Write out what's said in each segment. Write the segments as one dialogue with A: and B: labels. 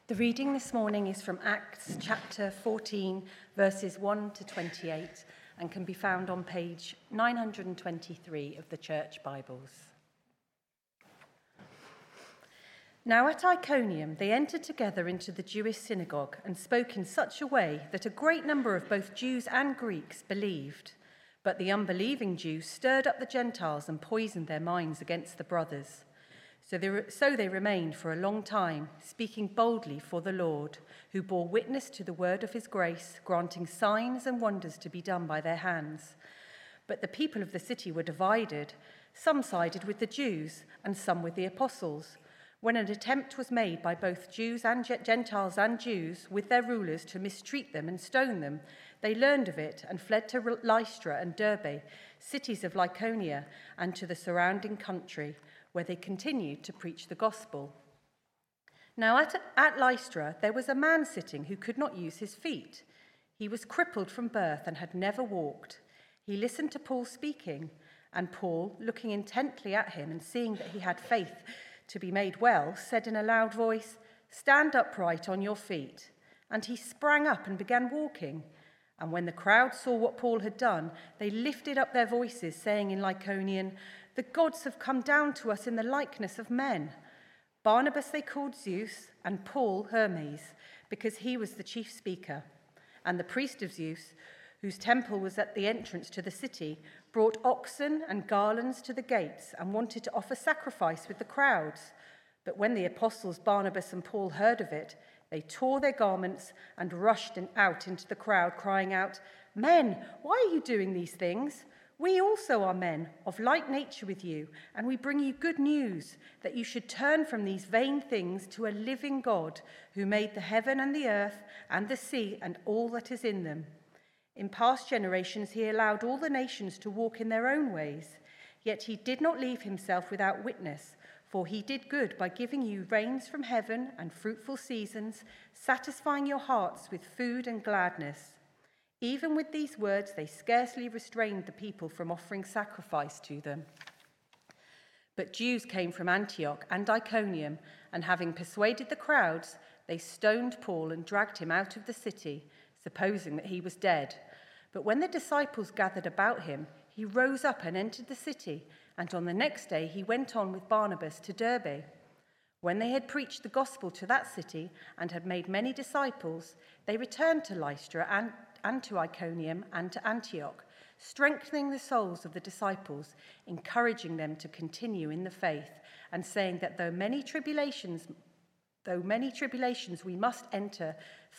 A: The reading this morning is from Acts chapter 14, verses 1 to 28, and can be found on page 923 of the Church Bibles. Now at Iconium they entered together into the Jewish synagogue and spoke in such a way that a great number of both Jews and Greeks believed. But the unbelieving Jews stirred up the Gentiles and poisoned their minds against the brothers. So they remained for a long time, speaking boldly for the Lord, who bore witness to the word of his grace, granting signs and wonders to be done by their hands. But the people of the city were divided. Some sided with the Jews and some with the apostles. When an attempt was made by both Jews and Gentiles and Jews with their rulers to mistreat them and stone them, they learned of it and fled to Lystra and Derbe, cities of Lycaonia, and to the surrounding country, where they continued to preach the gospel. Now at Lystra there was a man sitting who could not use his feet. He was crippled from birth and had never walked. He listened to Paul speaking, and Paul, looking intently at him and seeing that he had faith to be made well, said in a loud voice, "Stand upright on your feet." And he sprang up and began walking. And when the crowd saw what Paul had done, they lifted up their voices, saying in Lycaonian, "The gods have come down to us in the likeness of men." Barnabas they called Zeus, and Paul Hermes, because he was the chief speaker. And the priest of Zeus, whose temple was at the entrance to the city, brought oxen and garlands to the gates and wanted to offer sacrifice with the crowds. But when the apostles Barnabas and Paul heard of it, they tore their garments and rushed out into the crowd, crying out, "Men, why are you doing these things? We also are men of like nature with you, and we bring you good news, that you should turn from these vain things to a living God, who made the heaven and the earth and the sea and all that is in them. In past generations he allowed all the nations to walk in their own ways, yet he did not leave himself without witness, for he did good by giving you rains from heaven and fruitful seasons, satisfying your hearts with food and gladness." Even with these words, they scarcely restrained the people from offering sacrifice to them. But Jews came from Antioch and Iconium, and having persuaded the crowds, they stoned Paul and dragged him out of the city, supposing that he was dead. But when the disciples gathered about him, he rose up and entered the city, and on the next day he went on with Barnabas to Derbe. When they had preached the gospel to that city and had made many disciples, they returned to Lystra and to Iconium and to Antioch, strengthening the souls of the disciples, encouraging them to continue in the faith, and saying that through many tribulations we must enter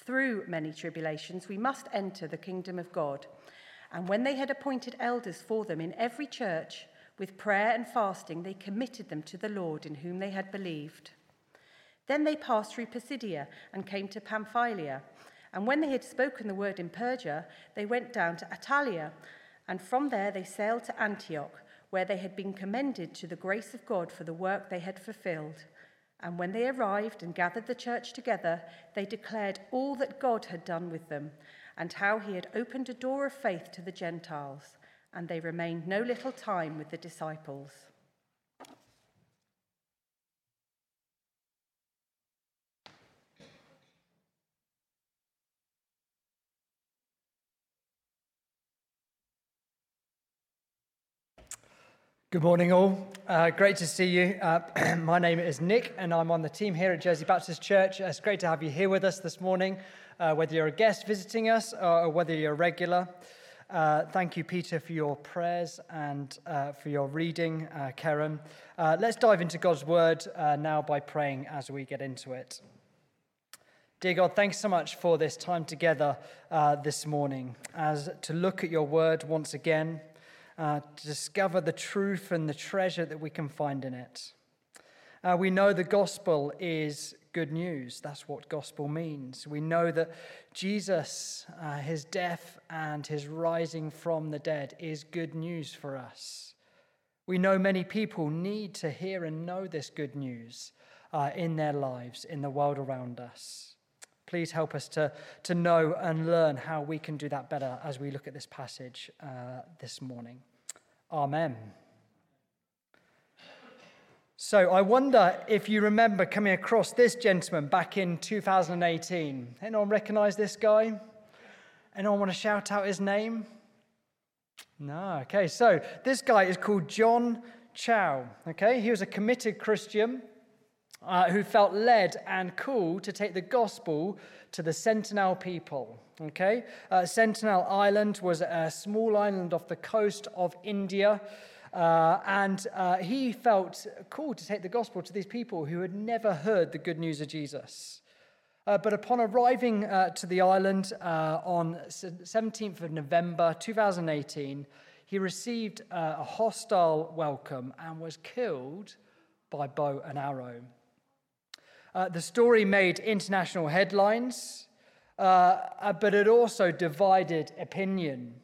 A: the kingdom of God. And when they had appointed elders for them in every church, with prayer and fasting they committed them to the Lord in whom they had believed. Then they passed through Pisidia and came to Pamphylia. And when they had spoken the word in Perga, they went down to Attalia, and from there they sailed to Antioch, where they had been commended to the grace of God for the work they had fulfilled. And when they arrived and gathered the church together, they declared all that God had done with them, and how he had opened a door of faith to the Gentiles. And they remained no little time with the disciples.
B: Good morning, all. Great to see you. My name is Nick, and I'm on the team here at Jersey Baptist Church. It's great to have you here with us this morning, whether you're a guest visiting us or whether you're a regular. Thank you, Peter, for your prayers and for your reading, Karen. Let's dive into God's word now by praying as we get into it. Dear God, thanks so much for this time together this morning, as to look at your word once again, to discover the truth and the treasure that we can find in it. We know the gospel is good news. That's what gospel means. We know that Jesus, his death and his rising from the dead is good news for us. We know many people need to hear and know this good news in their lives, in the world around us. Please help us to know and learn how we can do that better as we look at this passage this morning. Amen. So I wonder if you remember coming across this gentleman back in 2018. Anyone recognize this guy? Anyone want to shout out his name? No. Okay, so this guy is called John Chow. Okay, he was a committed Christian who felt led and called to take the gospel to the Sentinel people. Okay, Sentinel Island was a small island off the coast of India, and he felt called to take the gospel to these people who had never heard the good news of Jesus. But upon arriving to the island on 17th of November 2018, he received a hostile welcome and was killed by bow and arrow. The story made international headlines, but it also divided opinion.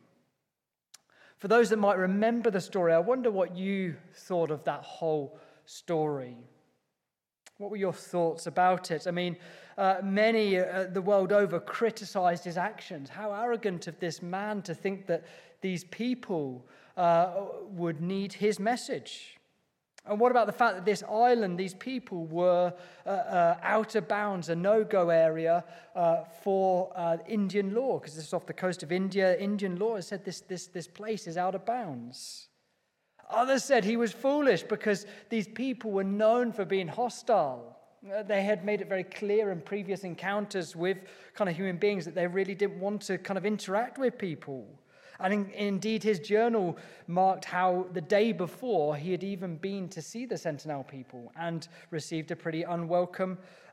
B: For those that might remember the story, I wonder what you thought of that whole story. What were your thoughts about it? I mean, many the world over criticized his actions. How arrogant of this man to think that these people would need his message. And what about the fact that this island, these people were out of bounds, a no-go area for Indian law, because this is off the coast of India. Indian law has said this place is out of bounds. Others said he was foolish because these people were known for being hostile. They had made it very clear in previous encounters with kind of human beings that they really didn't want to kind of interact with people. And indeed, his journal marked how the day before he had even been to see the Sentinel people and received a pretty unwelcome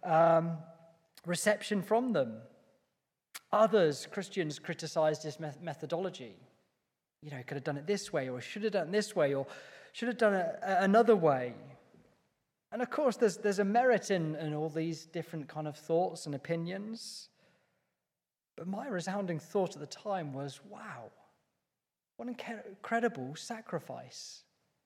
B: reception from them. Others, Christians, criticized his methodology. You know, he could have done it this way, or should have done it this way, or should have done it another way. And of course, there's a merit in all these different kind of thoughts and opinions. But my resounding thought at the time was, wow, what an incredible sacrifice.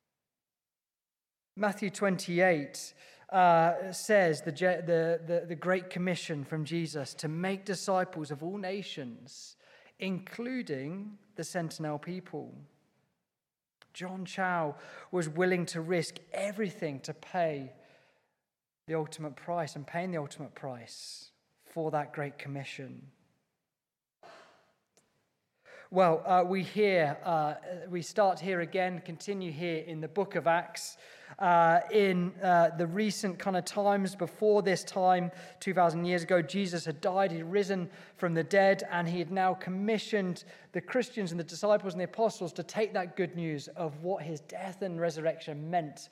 B: Matthew 28 says the Great Commission from Jesus to make disciples of all nations, including the Sentinel people. John Chow was willing to risk everything to pay the ultimate price and paying the ultimate price for that Great Commission. Well, we start here again, continue here in the book of Acts, in the recent kind of times before this time, 2,000 years ago. Jesus had died, he'd risen from the dead, and he had now commissioned the Christians and the disciples and the apostles to take that good news of what his death and resurrection meant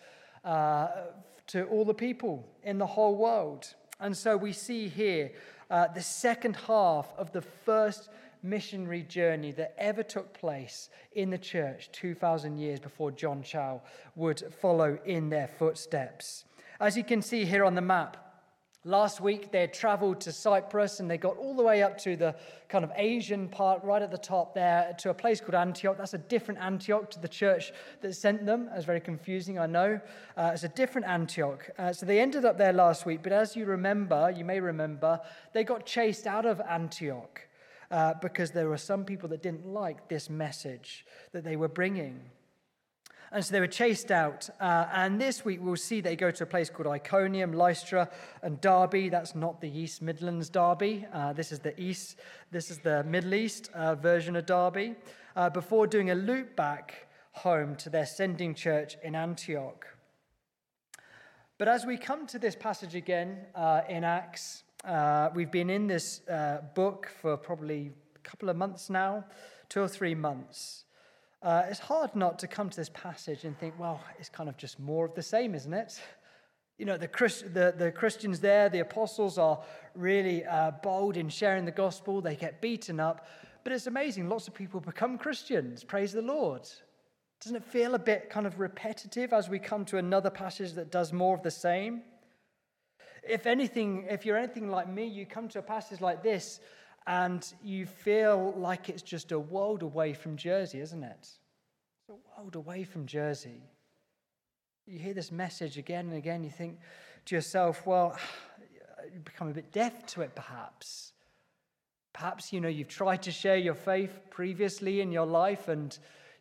B: to all the people in the whole world. And so we see here the second half of the first missionary journey that ever took place in the church 2,000 years before John Chow would follow in their footsteps. As you can see here on the map, last week they had traveled to Cyprus and they got all the way up to the kind of Asian part right at the top there to a place called Antioch. That's a different Antioch to the church that sent them. That's very confusing, I know. It's a different Antioch. So they ended up there last week, but as you may remember, they got chased out of Antioch. Because there were some people that didn't like this message that they were bringing. And so they were chased out. And this week we'll see they go to a place called Iconium, Lystra, and Derbe. That's not the East Midlands Derby. This is the Middle East version of Derbe. Before doing a loop back home to their sending church in Antioch. But as we come to this passage again in Acts, we've been in this book for probably a couple of months now, 2 or 3 months. It's hard not to come to this passage and think, well, it's kind of just more of the same, isn't it? You know, the Christians there, the apostles are really bold in sharing the gospel. They get beaten up. But it's amazing. Lots of people become Christians. Praise the Lord. Doesn't it feel a bit kind of repetitive as we come to another passage that does more of the same? If you're anything like me, you come to a passage like this and you feel like it's just a world away from Jersey, isn't it? It's a world away from Jersey. You hear this message again and again, you think to yourself, well, you become a bit deaf to it perhaps. Perhaps, you've tried to share your faith previously in your life and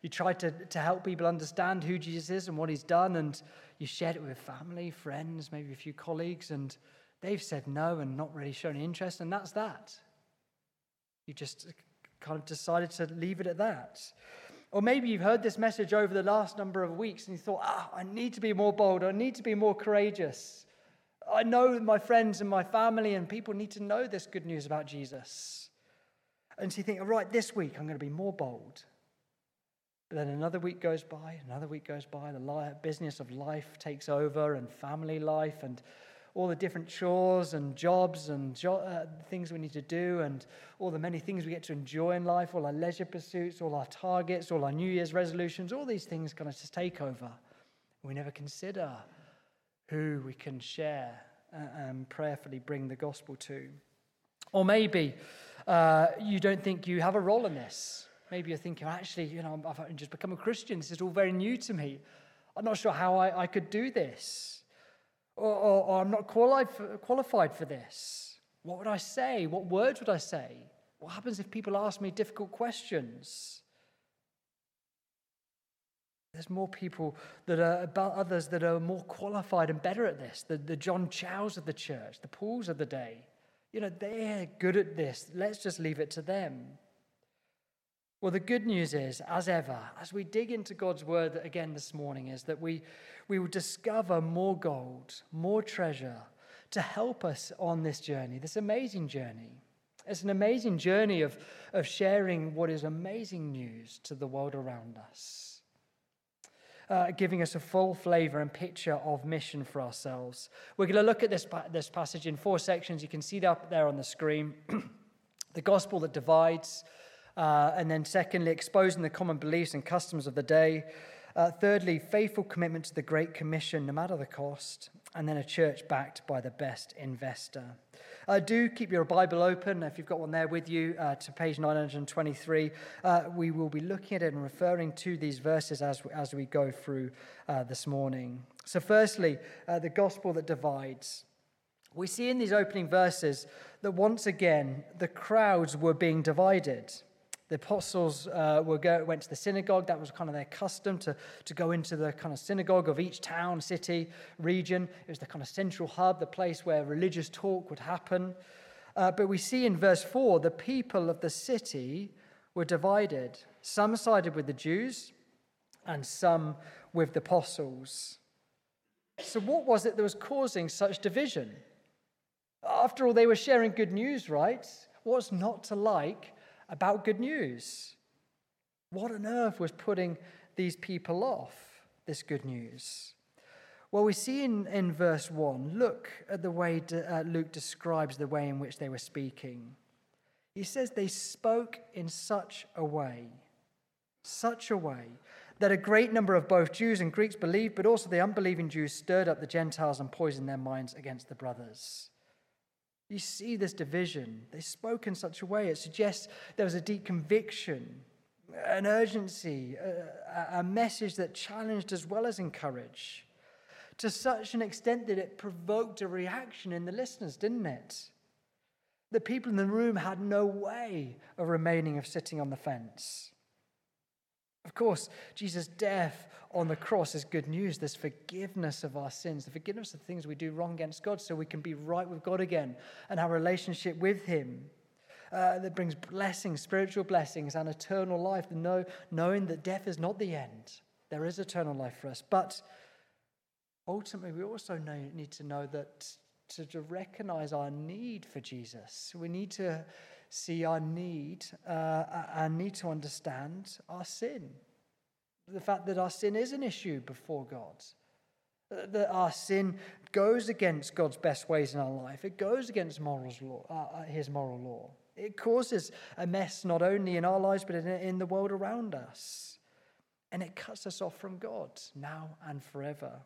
B: You try to help people understand who Jesus is and what he's done, and you shared it with family, friends, maybe a few colleagues, and they've said no and not really shown interest, and that's that. You just kind of decided to leave it at that. Or maybe you've heard this message over the last number of weeks and you thought, I need to be more bold, I need to be more courageous. I know that my friends and my family and people need to know this good news about Jesus. And so you think, all right, this week I'm going to be more bold. But then another week goes by, the business of life takes over, and family life, and all the different chores and jobs and things we need to do, and all the many things we get to enjoy in life, all our leisure pursuits, all our targets, all our New Year's resolutions, all these things kind of just take over. We never consider who we can share and prayerfully bring the gospel to. Or maybe you don't think you have a role in this. Maybe you're thinking, actually, I've just become a Christian. This is all very new to me. I'm not sure how I could do this. Or I'm not qualified for this. What would I say? What words would I say? What happens if people ask me difficult questions? There's more people that are about others that are more qualified and better at this. The John Chows of the church, the Pauls of the day. They're good at this. Let's just leave it to them. Well, the good news is, as ever, as we dig into God's word again this morning, is that we will discover more gold, more treasure to help us on this journey, this amazing journey. It's an amazing journey of sharing what is amazing news to the world around us, giving us a full flavor and picture of mission for ourselves. We're going to look at this passage in 4 sections. You can see that up there on the screen. The gospel that divides. And then secondly, exposing the common beliefs and customs of the day. Thirdly, faithful commitment to the Great Commission, no matter the cost. And then a church backed by the best investor. Do keep your Bible open, if you've got one there with you, to page 923. We will be looking at it and referring to these verses as we go through this morning. So firstly, the gospel that divides. We see in these opening verses that once again, the crowds were being divided. The apostles went to the synagogue. That was kind of their custom to go into the kind of synagogue of each town, city, region. It was the kind of central hub, the place where religious talk would happen. But we see in verse 4, the people of the city were divided. Some sided with the Jews and some with the apostles. So what was it that was causing such division? After all, they were sharing good news, right? What's not to like about good news? What on earth was putting these people off this good news? Well, we see in verse 1, look at the way Luke describes the way in which they were speaking. He says they spoke in such a way that a great number of both Jews and Greeks believed, but also the unbelieving Jews stirred up the Gentiles and poisoned their minds against the brothers. You see this division. They spoke in such a way. It suggests there was a deep conviction, an urgency, a message that challenged as well as encouraged, to such an extent that it provoked a reaction in the listeners, didn't it? The people in the room had no way of remaining, of sitting on the fence. Of course, Jesus' death on the cross is good news. There's forgiveness of our sins, the forgiveness of the things we do wrong against God, so we can be right with God again and have a relationship with him that brings blessings, spiritual blessings and eternal life, knowing that death is not the end. There is eternal life for us. But ultimately, we also need to know that to recognize our need for Jesus. We need to see our need and need to understand our sin. The fact that our sin is an issue before God. That our sin goes against God's best ways in our life. It goes against his moral law. It causes a mess not only in our lives but in the world around us. And it cuts us off from God now and forever.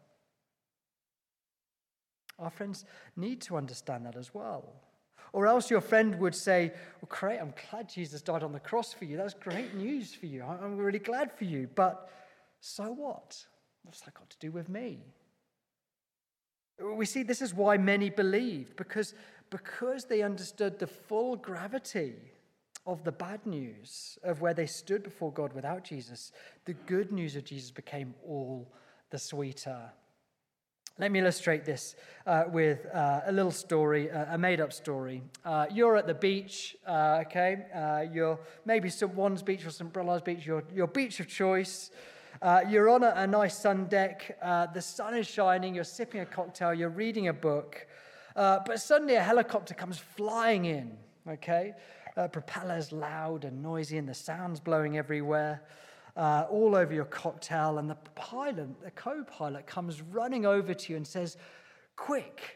B: Our friends need to understand that as well. Or else your friend would say, well, great, I'm glad Jesus died on the cross for you. That's great news for you. I'm really glad for you. But so what? What's that got to do with me? We see this is why many believed, because they understood the full gravity of the bad news of where they stood before God without Jesus, the good news of Jesus became all the sweeter. Let me illustrate this with a little story, a made-up story. You're at the beach, okay? You're maybe St. Juan's Beach or St. Brola's Beach, your beach of choice. You're on a nice sun deck. The sun is shining. You're sipping a cocktail. You're reading a book. But suddenly a helicopter comes flying in, okay? Propellers loud and noisy and the sound's blowing everywhere. All over your cocktail, and the co-pilot comes running over to you and says, quick,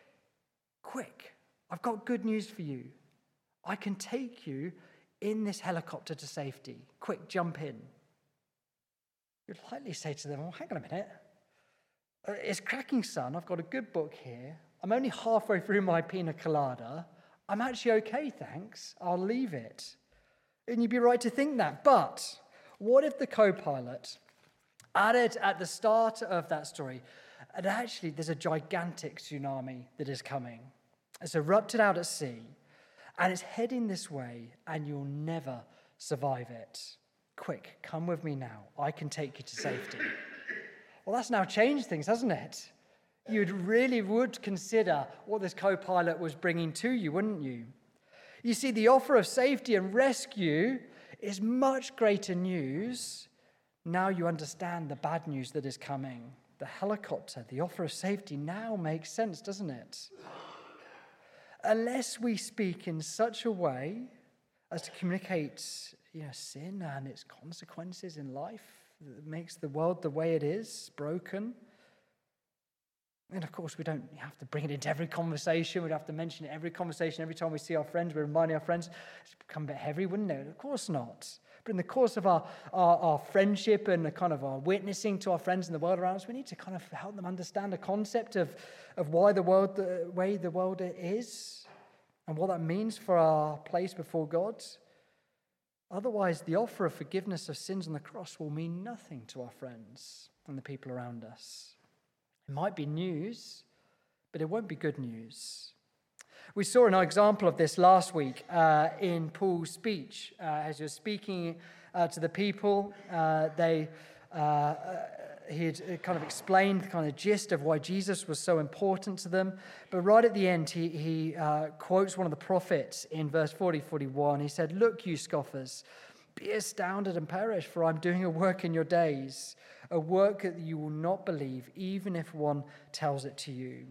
B: I've got good news for you. I can take you in this helicopter to safety. Quick, jump in. You'd likely say to them, hang on a minute. It's cracking sun. I've got a good book here. I'm only halfway through my pina colada. I'm actually okay, thanks. I'll leave it. And you'd be right to think that. But what if the co-pilot added at the start of that story, and actually there's a gigantic tsunami that is coming. It's erupted out at sea, and it's heading this way, and you'll never survive it. Quick, come with me now. I can take you to safety. Well, that's now changed things, hasn't it? You really would consider what this co-pilot was bringing to you, wouldn't you? You see, the offer of safety and rescue is much greater news. Now you understand the bad news that is coming. The helicopter, the offer of safety now makes sense, doesn't it? Unless we speak in such a way as to communicate, sin and its consequences in life that makes the world the way it is, broken. And of course, we don't have to bring it into every conversation. We'd have to mention it every conversation. Every time we see our friends, we're reminding our friends. It's become a bit heavy, wouldn't it? Of course not. But in the course of our friendship and the kind of our witnessing to our friends in the world around us, we need to kind of help them understand the concept of why the way the world is and what that means for our place before God. Otherwise, the offer of forgiveness of sins on the cross will mean nothing to our friends and the people around us. It might be news, but it won't be good news. We saw an example of this last week in Paul's speech. As he was speaking to the people, he had kind of explained the kind of gist of why Jesus was so important to them. But right at the end, he quotes one of the prophets in verse 41. He said, "Look, you scoffers, be astounded and perish, for I'm doing a work in your days, a work that you will not believe, even if one tells it to you."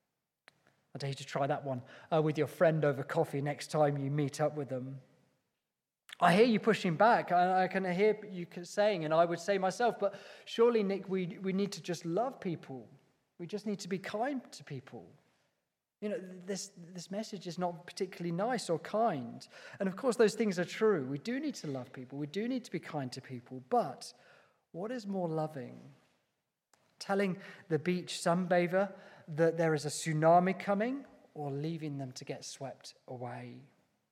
B: I dare you to try that one with your friend over coffee next time you meet up with them. I hear you pushing back. I can hear you saying, and I would say myself, but surely, Nick, we need to just love people. We just need to be kind to people. This message is not particularly nice or kind. And of course, those things are true. We do need to love people. We do need to be kind to people. But what is more loving? Telling the beach sunbather that there is a tsunami coming, or leaving them to get swept away?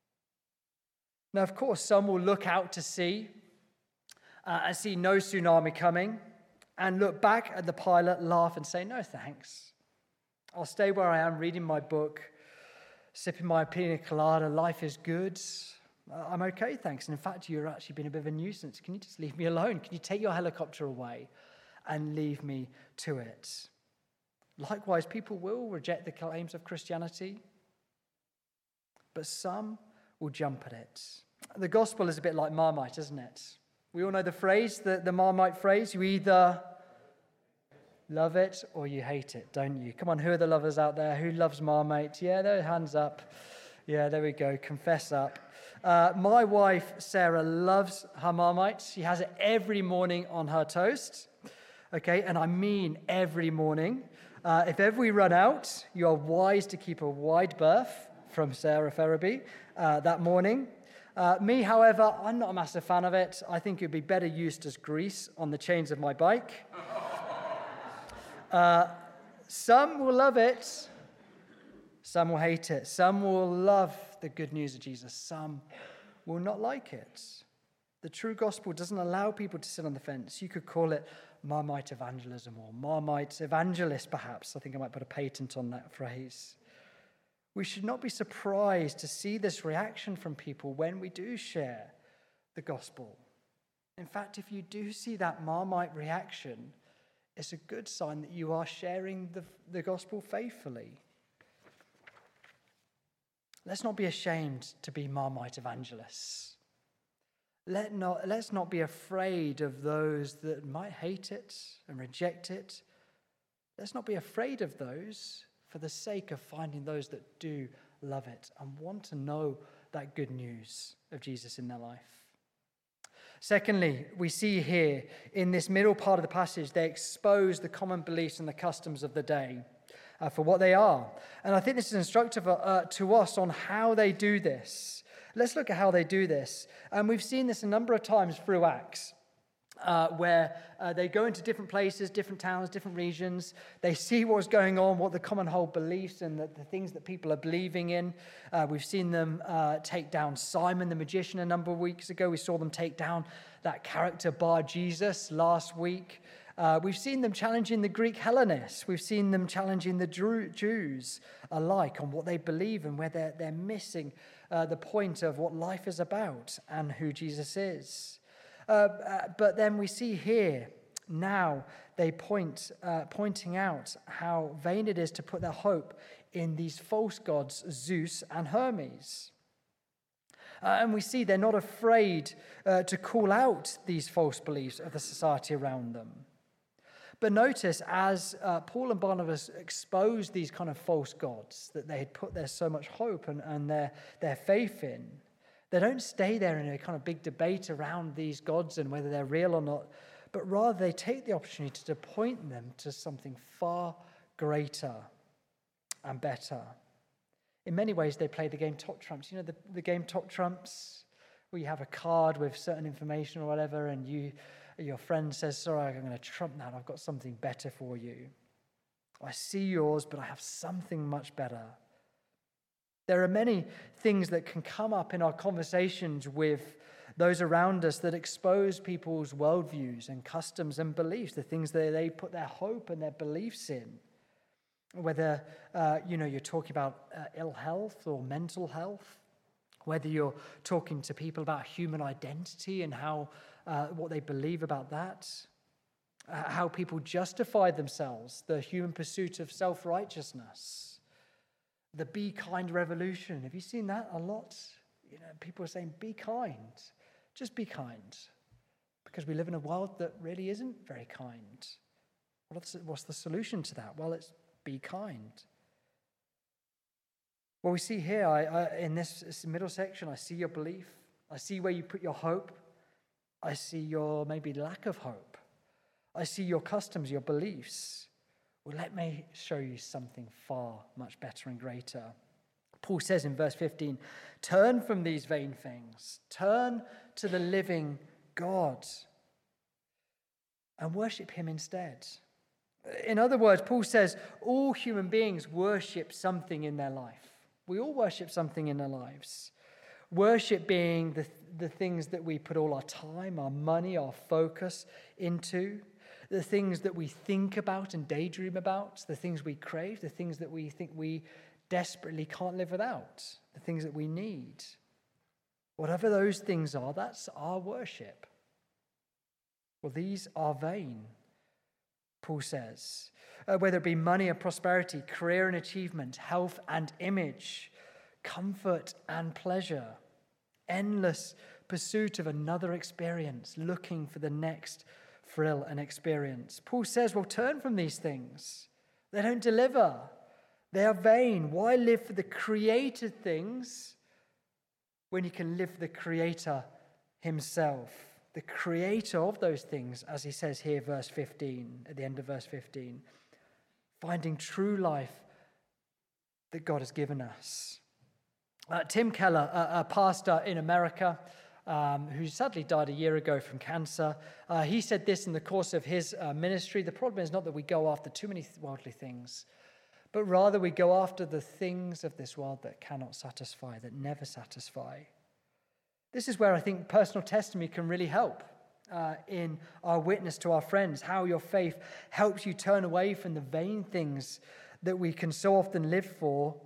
B: Now, of course, some will look out to sea and see no tsunami coming and look back at the pilot, laugh and say, "No, thanks. I'll stay where I am reading my book, sipping my pina colada. Life is good. I'm okay, thanks. And in fact, you're actually been a bit of a nuisance. Can you just leave me alone? Can you take your helicopter away and leave me to it?" Likewise, people will reject the claims of Christianity, but some will jump at it. The gospel is a bit like Marmite, isn't it? We all know the phrase, the Marmite phrase, you either love it or you hate it, don't you? Come on, who are the lovers out there? Who loves Marmite? Yeah, their hands up. Yeah, there we go. Confess up. My wife, Sarah, loves her Marmite. She has it every morning on her toast. Okay, and I mean every morning. If ever we run out, you are wise to keep a wide berth from Sarah Ferraby that morning. Me, however, I'm not a massive fan of it. I think it would be better used as grease on the chains of my bike. Some will love it. Some will hate it. Some will love the good news of Jesus. Some will not like it. The true gospel doesn't allow people to sit on the fence. You could call it Marmite evangelism or Marmite evangelist, perhaps. I think I might put a patent on that phrase. We should not be surprised to see this reaction from people when we do share the gospel. In fact, if you do see that Marmite reaction, it's a good sign that you are sharing the gospel faithfully. Let's not be ashamed to be Marmite evangelists. Let's not be afraid of those that might hate it and reject it. Let's not be afraid of those for the sake of finding those that do love it and want to know that good news of Jesus in their life. Secondly, we see here in this middle part of the passage, they expose the common beliefs and the customs of the day for what they are. And I think this is instructive to us on how they do this. Let's look at how they do this. And we've seen this a number of times through Acts. Where they go into different places, different towns, different regions. They see what's going on, what the common hold beliefs and the things that people are believing in. We've seen them take down Simon the magician a number of weeks ago. We saw them take down that character Bar Jesus last week. We've seen them challenging the Greek Hellenists. We've seen them challenging the Jews alike on what they believe and where they're missing the point of what life is about and who Jesus is. But then we see here now they pointing out how vain it is to put their hope in these false gods, Zeus and Hermes. And we see they're not afraid to call out these false beliefs of the society around them. But notice as Paul and Barnabas exposed these kind of false gods that they had put their so much hope and their faith in, they don't stay there in a kind of big debate around these gods and whether they're real or not, but rather they take the opportunity to point them to something far greater and better. In many ways, they play the game Top Trumps. You know the game Top Trumps, where you have a card with certain information or whatever, and your friend says, sorry, I'm going to trump that. I've got something better for you. I see yours, but I have something much better. There are many things that can come up in our conversations with those around us that expose people's worldviews and customs and beliefs, the things that they put their hope and their beliefs in. Whether, you're talking about ill health or mental health, whether you're talking to people about human identity and how what they believe about that, how people justify themselves, the human pursuit of self-righteousness. The be kind revolution. Have you seen that a lot? People are saying, be kind. Just be kind. Because we live in a world that really isn't very kind. What's the solution to that? Well, it's be kind. Well, we see here in this middle section, I see your belief. I see where you put your hope. I see your maybe lack of hope. I see your customs, your beliefs. Well, let me show you something far much better and greater. Paul says in verse 15, turn from these vain things, turn to the living God and worship him instead. In other words, Paul says all human beings worship something in their life. We all worship something in our lives. Worship being the things that we put all our time, our money, our focus into. The things that we think about and daydream about, the things we crave, the things that we think we desperately can't live without, the things that we need. Whatever those things are, that's our worship. Well, these are vain, Paul says. Whether it be money or prosperity, career and achievement, health and image, comfort and pleasure, endless pursuit of another experience, looking for the next thrill and experience. Paul says, well, turn from these things. They don't deliver. They are vain. Why live for the created things when you can live for the Creator himself? The Creator of those things, as he says here, verse 15, at the end of verse 15. Finding true life that God has given us. Tim Keller, a pastor in America, who sadly died a year ago from cancer. He said this in the course of his ministry. The problem is not that we go after too many worldly things, but rather we go after the things of this world that cannot satisfy, that never satisfy. This is where I think personal testimony can really help in our witness to our friends, how your faith helps you turn away from the vain things that we can so often live for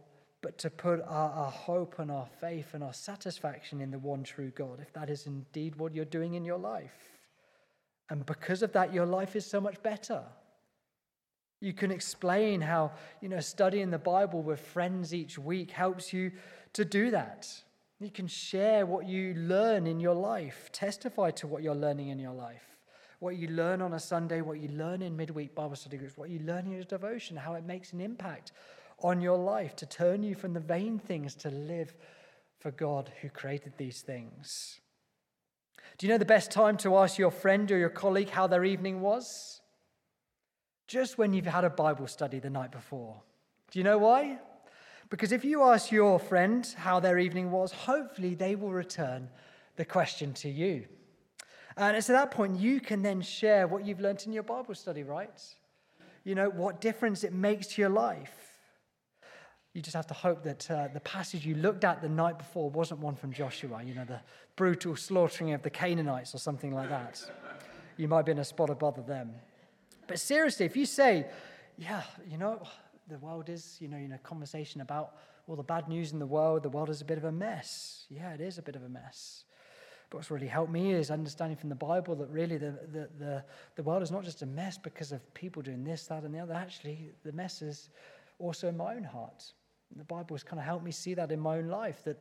B: but to put our hope and our faith and our satisfaction in the one true God, if that is indeed what you're doing in your life. And because of that, your life is so much better. You can explain how, studying the Bible with friends each week helps you to do that. You can share what you learn in your life, testify to what you're learning in your life, what you learn on a Sunday, what you learn in midweek Bible study groups, what you learn in your devotion, how it makes an impact on your life to turn you from the vain things to live for God who created these things. Do you know the best time to ask your friend or your colleague how their evening was? Just when you've had a Bible study the night before. Do you know why? Because if you ask your friend how their evening was, hopefully they will return the question to you. And it's at that point you can then share what you've learned in your Bible study, right? What difference it makes to your life. You just have to hope that the passage you looked at the night before wasn't one from Joshua, the brutal slaughtering of the Canaanites or something like that. You might be in a spot above them. But seriously, if you say, the world is, conversation about all the bad news in the world is a bit of a mess. Yeah, it is a bit of a mess. But what's really helped me is understanding from the Bible that really the world is not just a mess because of people doing this, that, and the other. Actually, the mess is also in my own heart. The Bible has kind of helped me see that in my own life, that,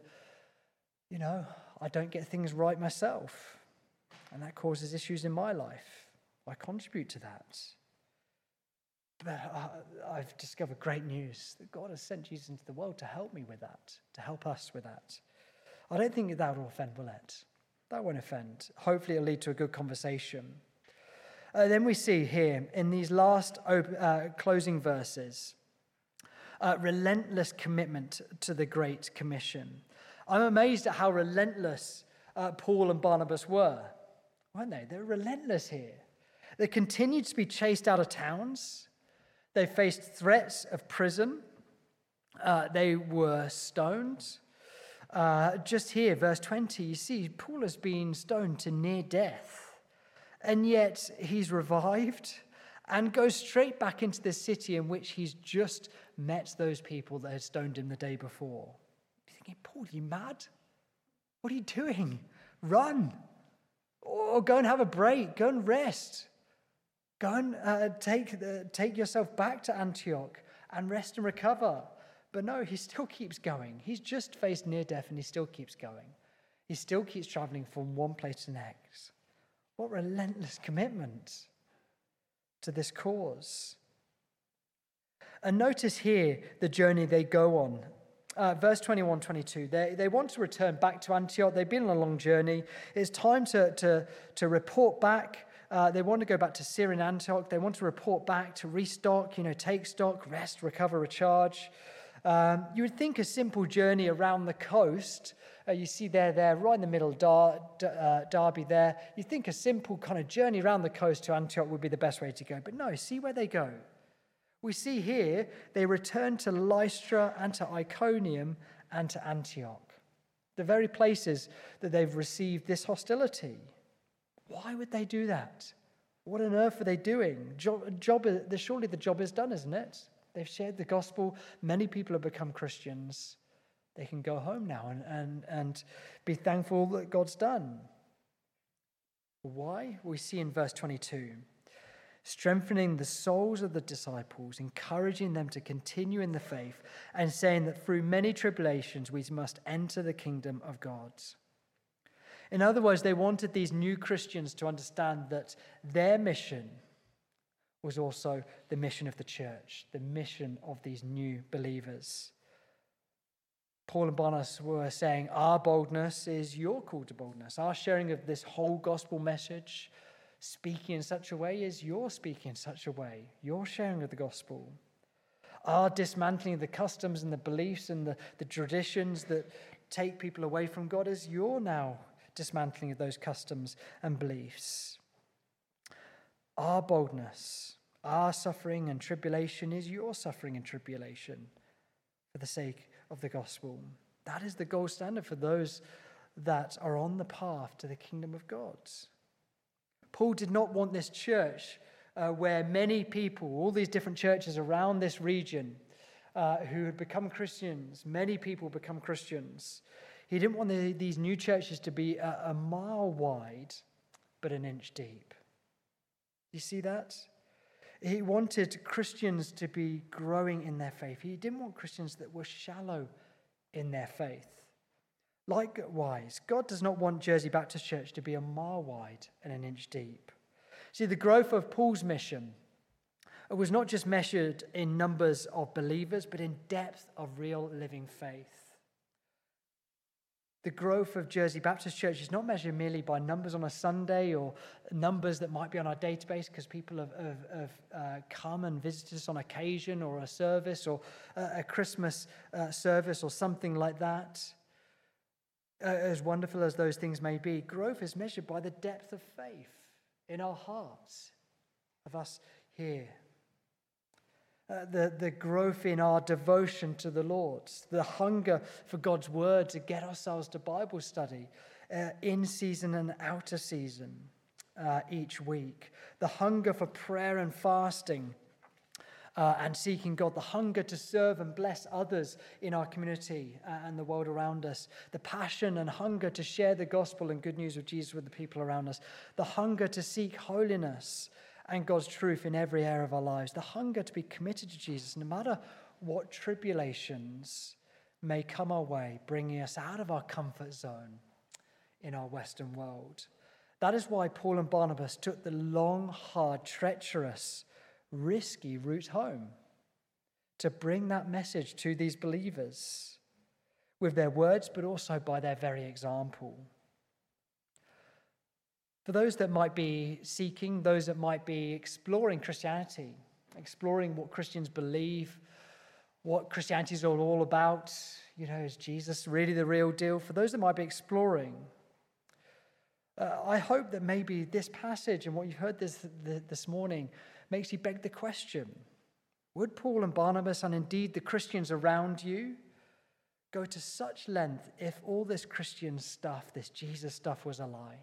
B: I don't get things right myself. And that causes issues in my life. I contribute to that. But I've discovered great news that God has sent Jesus into the world to help me with that, to help us with that. I don't think that will offend, will it? That won't offend. Hopefully it'll lead to a good conversation. Then we see here in these last closing verses, relentless commitment to the Great Commission. I'm amazed at how relentless Paul and Barnabas were, weren't they? They're relentless here. They continued to be chased out of towns. They faced threats of prison. They were stoned. Just here, verse 20, you see Paul has been stoned to near death, and yet he's revived and goes straight back into the city in which he's just met those people that had stoned him the day before. You're thinking, Paul, are you mad? What are you doing? Run. Or go and have a break. Go and rest. Go and take yourself back to Antioch and rest and recover. But no, he still keeps going. He's just faced near death and he still keeps going. He still keeps traveling from one place to the next. What relentless commitment to this cause. And notice here the journey they go on. Verse 21, 22, they want to return back to Antioch. They've been on a long journey. It's time to report back. They want to go back to Syrian Antioch. They want to report back to restock, take stock, rest, recover, recharge. You would think a simple journey around the coast, you see there, right in the middle, Derby there. You think a simple kind of journey around the coast to Antioch would be the best way to go. But no, see where they go. We see here they return to Lystra and to Iconium and to Antioch, the very places that they've received this hostility. Why would they do that? What on earth are they doing? Surely the job is done, isn't it? They've shared the gospel. Many people have become Christians. They can go home now and be thankful that God's done. Why? We see in verse 22. Strengthening the souls of the disciples, encouraging them to continue in the faith, and saying that through many tribulations we must enter the kingdom of God. In other words, they wanted these new Christians to understand that their mission was also the mission of the church, the mission of these new believers. Paul and Barnabas were saying, our boldness is your call to boldness. Our sharing of this whole gospel message, speaking in such a way, is your speaking in such a way, your sharing of the gospel. Our dismantling of the customs and the beliefs and the traditions that take people away from God is your now dismantling of those customs and beliefs. Our boldness, our suffering and tribulation is your suffering and tribulation for the sake of the gospel. That is the gold standard for those that are on the path to the kingdom of God. Paul did not want this church where many people, all these different churches around this region, who had become Christians. Many people become Christians. He didn't want these new churches to be a mile wide, but an inch deep. You see that? He wanted Christians to be growing in their faith. He didn't want Christians that were shallow in their faith. Likewise, God does not want Jersey Baptist Church to be a mile wide and an inch deep. See, the growth of Paul's mission was not just measured in numbers of believers, but in depth of real living faith. The growth of Jersey Baptist Church is not measured merely by numbers on a Sunday or numbers that might be on our database because people have come and visited us on occasion, or a service, or a Christmas service or something like that. As wonderful as those things may be, growth is measured by the depth of faith in our hearts of us here. The growth in our devotion to the Lord, the hunger for God's word to get ourselves to Bible study in season and out of season each week, the hunger for prayer and fasting and seeking God, the hunger to serve and bless others in our community and the world around us, the passion and hunger to share the gospel and good news of Jesus with the people around us, the hunger to seek holiness and God's truth in every area of our lives, the hunger to be committed to Jesus no matter what tribulations may come our way, bringing us out of our comfort zone in our Western world. That is why Paul and Barnabas took the long, hard, treacherous, risky route home to bring that message to these believers with their words, but also by their very example. For those that might be seeking, those that might be exploring Christianity, exploring what Christians believe, what Christianity is all about, is Jesus really the real deal? For those that might be exploring, I hope that maybe this passage and what you've heard this morning makes you beg the question, would Paul and Barnabas, and indeed the Christians around you, go to such length if all this Christian stuff, this Jesus stuff, was a lie?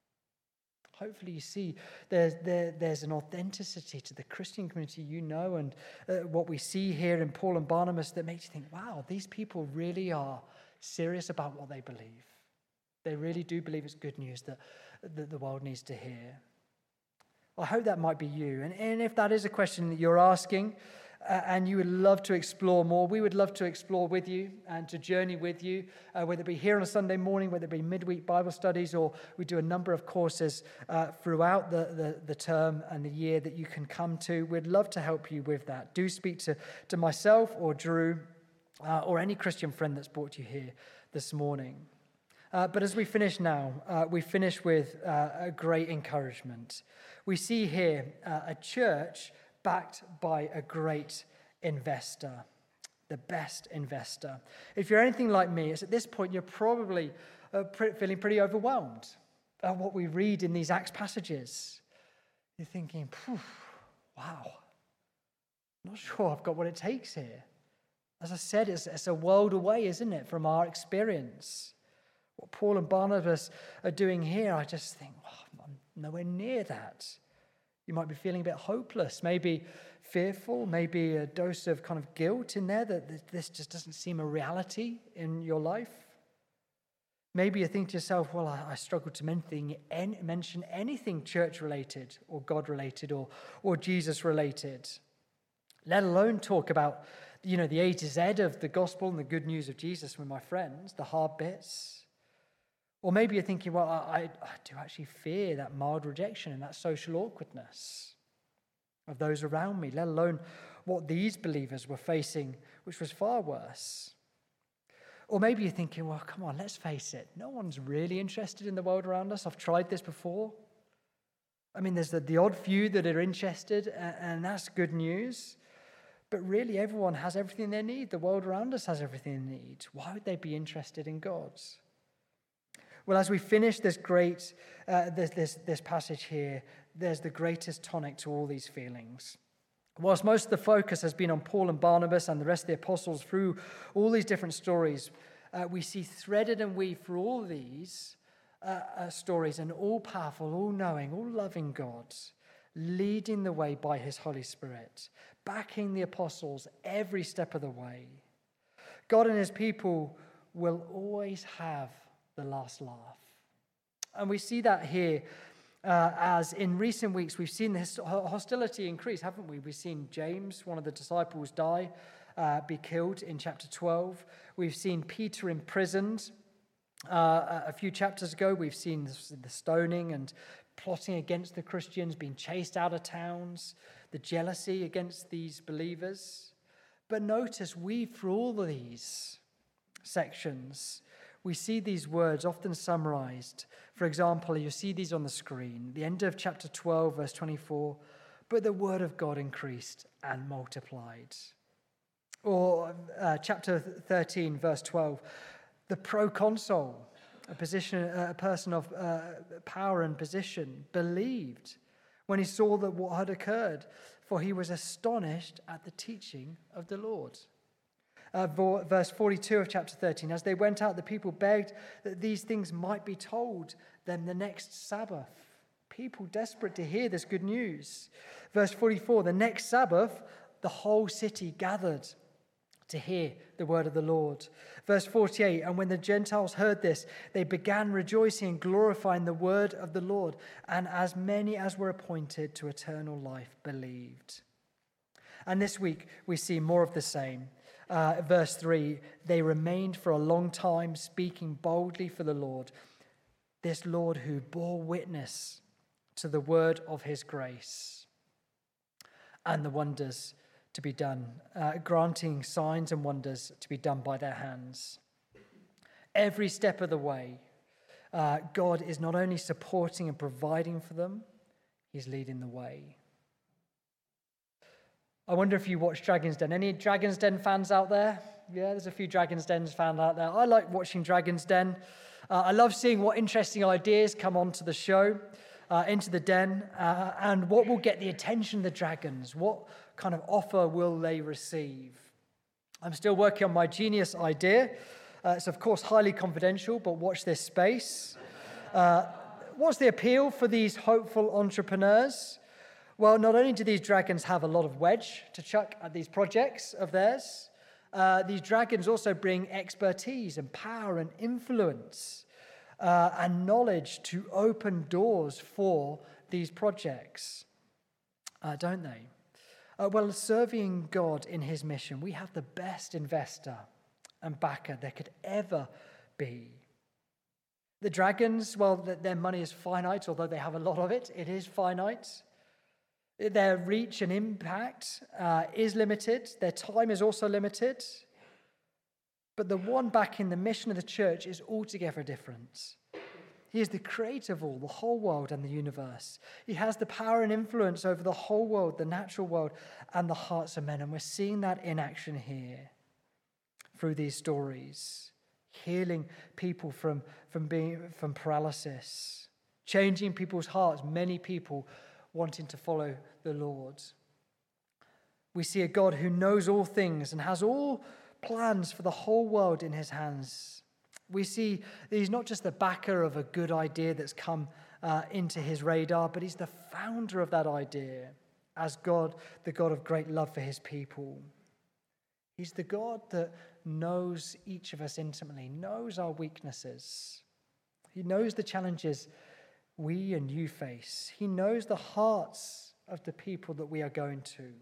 B: Hopefully you see there's an authenticity to the Christian community and what we see here in Paul and Barnabas that makes you think, wow, these people really are serious about what they believe. They really do believe it's good news that the world needs to hear. I hope that might be you. And if that is a question that you're asking and you would love to explore more, we would love to explore with you and to journey with you, whether it be here on a Sunday morning, whether it be midweek Bible studies, or we do a number of courses throughout the term and the year that you can come to. We'd love to help you with that. Do speak to myself or Drew or any Christian friend that's brought you here this morning. But as we finish now, we finish with a great encouragement. We see here a church backed by a great investor, the best investor. If you're anything like me, it's at this point you're probably feeling pretty overwhelmed at what we read in these Acts passages. You're thinking, wow, I'm not sure I've got what it takes here. As I said, it's a world away, isn't it, from our experience. What Paul and Barnabas are doing here, I just think, I'm nowhere near that. You might be feeling a bit hopeless, maybe fearful, maybe a dose of kind of guilt in there that this just doesn't seem a reality in your life. Maybe you think to yourself, well, I struggle to mention anything church-related or God-related or Jesus-related, let alone talk about, the A to Z of the gospel and the good news of Jesus with my friends, the hard bits. Or maybe you're thinking, well, I do actually fear that mild rejection and that social awkwardness of those around me, let alone what these believers were facing, which was far worse. Or maybe you're thinking, well, come on, let's face it. No one's really interested in the world around us. I've tried this before. I mean, there's the odd few that are interested, and that's good news. But really, everyone has everything they need. The world around us has everything they need. Why would they be interested in God? Well, as we finish this great this passage here, there's the greatest tonic to all these feelings. Whilst most of the focus has been on Paul and Barnabas and the rest of the apostles through all these different stories, we see threaded and weaved through all these stories an all-powerful, all-knowing, all-loving God leading the way by his Holy Spirit, backing the apostles every step of the way. God and his people will always have the last laugh. And we see that here as in recent weeks we've seen this hostility increase, haven't we? We've seen James, one of the disciples, be killed in chapter 12. We've seen Peter imprisoned. A few chapters ago, we've seen the stoning and plotting against the Christians, being chased out of towns, the jealousy against these believers. But notice, through all of these sections, we see these words often summarized. For example, you see these on the screen. The end of chapter 12, verse 24, but the word of God increased and multiplied. Or chapter 13, verse 12, the proconsul, a person of power and position, believed when he saw that what had occurred, for he was astonished at the teaching of the Lord. Verse 42 of chapter 13, as they went out, the people begged that these things might be told them the next Sabbath. People desperate to hear this good news. Verse 44, the next Sabbath, the whole city gathered to hear the word of the Lord. Verse 48, and when the Gentiles heard this, they began rejoicing and glorifying the word of the Lord, and as many as were appointed to eternal life believed. And this week we see more of the same. Verse 3, they remained for a long time speaking boldly for the Lord, this Lord who bore witness to the word of his grace and the wonders to be done, granting signs and wonders to be done by their hands. Every step of the way, God is not only supporting and providing for them, he's leading the way. I wonder if you watch Dragon's Den. Any Dragon's Den fans out there? Yeah, there's a few Dragon's Dens fans out there. I like watching Dragon's Den. I love seeing what interesting ideas come onto the show, into the den, and what will get the attention of the dragons. What kind of offer will they receive? I'm still working on my genius idea. It's, of course, highly confidential, but watch this space. What's the appeal for these hopeful entrepreneurs? Well, not only do these dragons have a lot of wedge to chuck at these projects of theirs, these dragons also bring expertise and power and influence and knowledge to open doors for these projects, don't they? Well, serving God in his mission, we have the best investor and backer there could ever be. The dragons, well, their money is finite, although they have a lot of it. It is finite. Their reach and impact is limited. Their time is also limited. But the one backing the mission of the church is altogether different. He is the creator of all, the whole world and the universe. He has the power and influence over the whole world, the natural world, and the hearts of men. And we're seeing that in action here through these stories. Healing people from paralysis. Changing people's hearts. Many people wanting to follow the Lord. We see a God who knows all things and has all plans for the whole world in his hands. We see that he's not just the backer of a good idea that's come into his radar, but he's the founder of that idea as God, the God of great love for his people. He's the God that knows each of us intimately, knows our weaknesses. He knows the challenges we and you face. He knows the hearts of the people that we are going to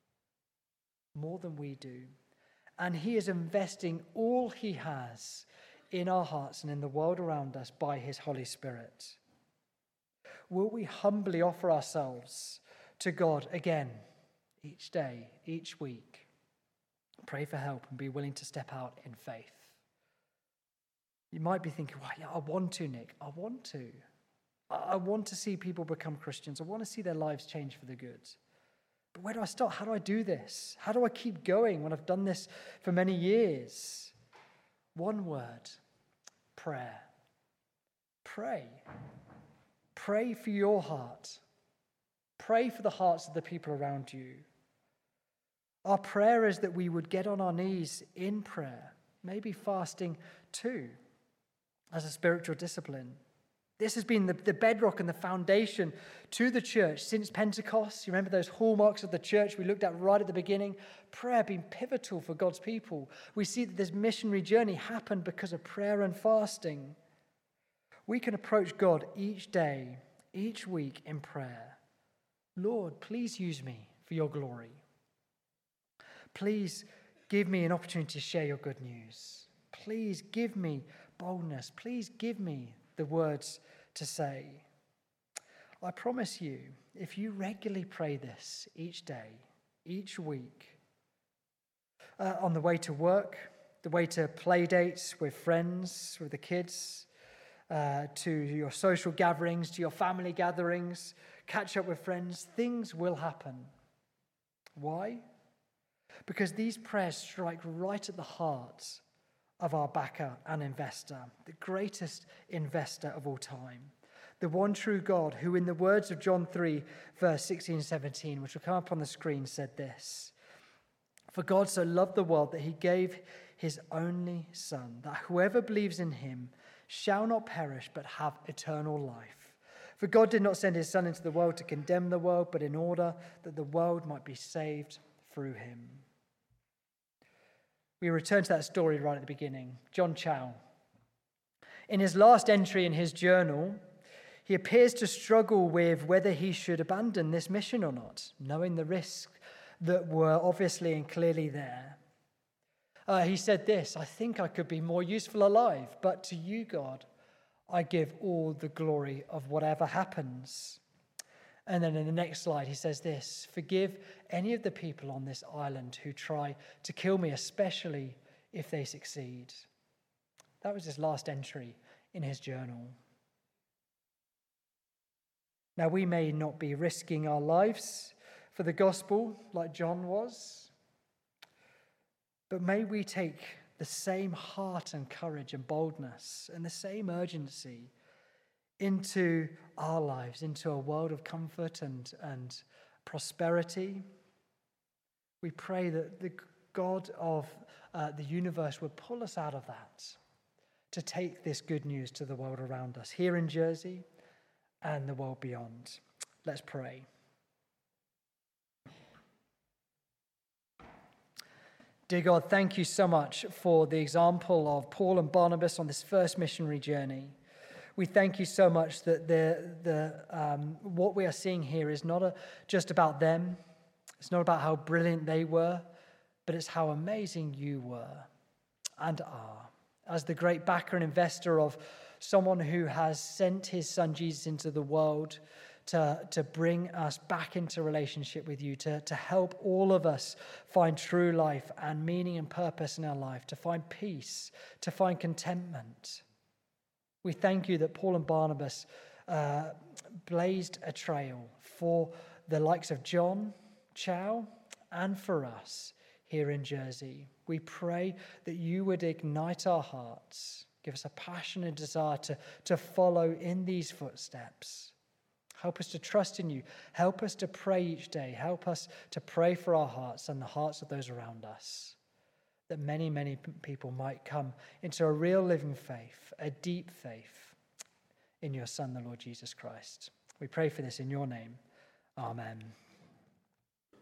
B: more than we do. And he is investing all he has in our hearts and in the world around us by his Holy Spirit. Will we humbly offer ourselves to God again, each day, each week? Pray for help and be willing to step out in faith. You might be thinking, well, yeah, I want to, Nick. I want to. I want to see people become Christians. I want to see their lives change for the good. But where do I start? How do I do this? How do I keep going when I've done this for many years? One word, prayer. Pray. Pray for your heart. Pray for the hearts of the people around you. Our prayer is that we would get on our knees in prayer, maybe fasting too, as a spiritual discipline. This has been the bedrock and the foundation to the church since Pentecost. You remember those hallmarks of the church we looked at right at the beginning? Prayer being pivotal for God's people. We see that this missionary journey happened because of prayer and fasting. We can approach God each day, each week in prayer. Lord, please use me for your glory. Please give me an opportunity to share your good news. Please give me boldness. Please give me the words to say. I promise you, if you regularly pray this each day, each week, on the way to work, the way to play dates with friends, with the kids, to your social gatherings, to your family gatherings, catch up with friends, things will happen. Why? Because these prayers strike right at the heart of our backer and investor, the greatest investor of all time, the one true God who, in the words of John 3, verse 16 and 17, which will come up on the screen, said this: "For God so loved the world that he gave his only Son, that whoever believes in him shall not perish but have eternal life. For God did not send his Son into the world to condemn the world, but in order that the world might be saved through him." We return to that story right at the beginning. John Chau. In his last entry in his journal, he appears to struggle with whether he should abandon this mission or not, knowing the risks that were obviously and clearly there. He said this: "I think I could be more useful alive, but to you, God, I give all the glory of whatever happens." And then in the next slide, he says this: "Forgive any of the people on this island who try to kill me, especially if they succeed." That was his last entry in his journal. Now, we may not be risking our lives for the gospel like John was, but may we take the same heart and courage and boldness and the same urgency into our lives, into a world of comfort and prosperity. We pray that the God of the universe would pull us out of that to take this good news to the world around us, here in Jersey and the world beyond. Let's pray. Dear God, thank you so much for the example of Paul and Barnabas on this first missionary journey. We thank you so much that what we are seeing here is not just about them. It's not about how brilliant they were, but it's how amazing you were and are. As the great backer and investor of someone who has sent his Son Jesus into the world to bring us back into relationship with you, to help all of us find true life and meaning and purpose in our life, to find peace, to find contentment. We thank you that Paul and Barnabas blazed a trail for the likes of John Chau and for us here in Jersey. We pray that you would ignite our hearts, give us a passion and desire to follow in these footsteps. Help us to trust in you. Help us to pray each day. Help us to pray for our hearts and the hearts of those around us, that many, many people might come into a real living faith, a deep faith in your Son, the Lord Jesus Christ. We pray for this in your name. Amen.